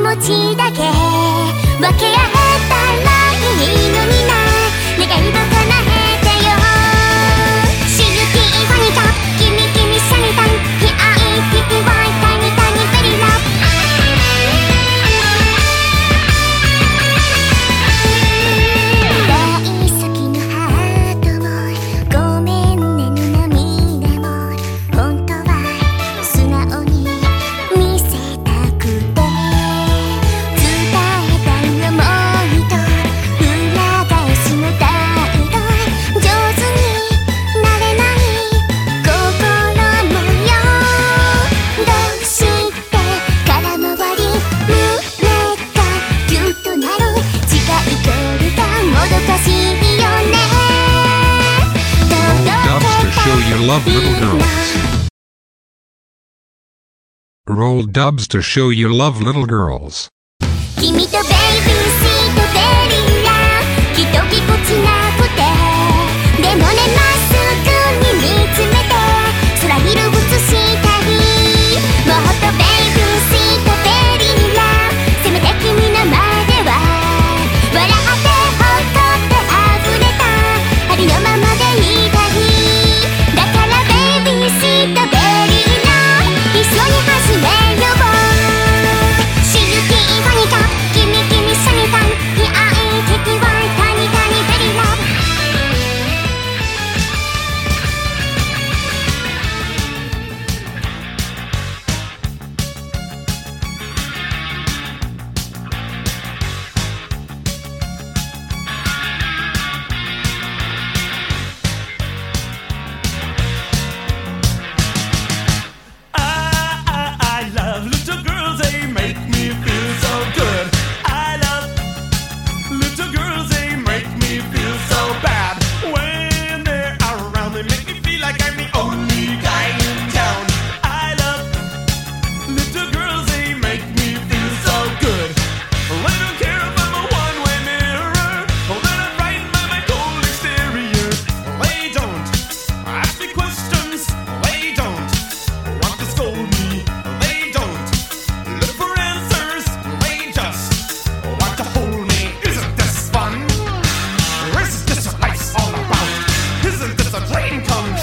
持ちだけ分け合えたらいいのにな。願いを叶えてよ。シルキーファニカ君シャニタンヒアイピピワイタニタニベリラ大好きなハートもごめんねの涙も本当は素直に見せたくて伝えたい想いと裏返しの態度上手になれない心模様どうして空回り胸がギュッとなる近い距離がもどかしいよね。 Roll dubs to show you love little girls. 君とベイビーシートベリーラきっとぎこちなくてでもねまっすぐに見つめて空色映したいもっとベイビーシートベリーラせめて君の前では笑ってほっとって溢れたありのままでいたいだからベイビーシートベリーラ一緒に始めようシルキーファニカ君シャニタンヒアイキキワイタニタニベリラブ I love little girls, they make me feel so good. I love little girls, they make me feel so bad. When they're around, they make me feel like I'm the only guy in town. I love little girls, they make me feel so good. They don't care if I'm a one-way mirror, or that I'm frightened by my cold exterior. They don't ask me questions, they don't want to scold me, they don't look for answers, they just want to hold me. Isn't this fun? Or is this what life's all about? Isn't this a dream come